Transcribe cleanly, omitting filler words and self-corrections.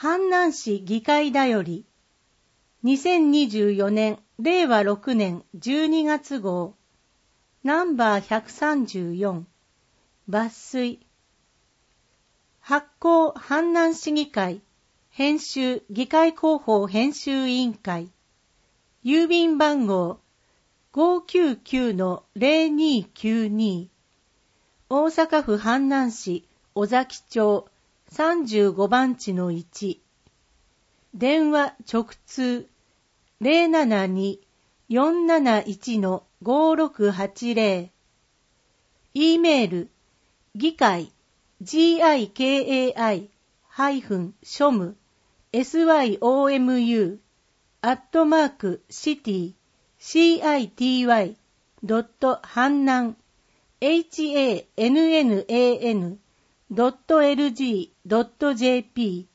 阪南市議会だより2024年令和6年12月号ナンバー134抜粋発行阪南市議会編集議会広報編集委員会郵便番号 599-0292 大阪府阪南市尾崎町35番地の1電話直通 072-471-5680 E メール議会gikai-symu@city.hannan.hannan.lg.jp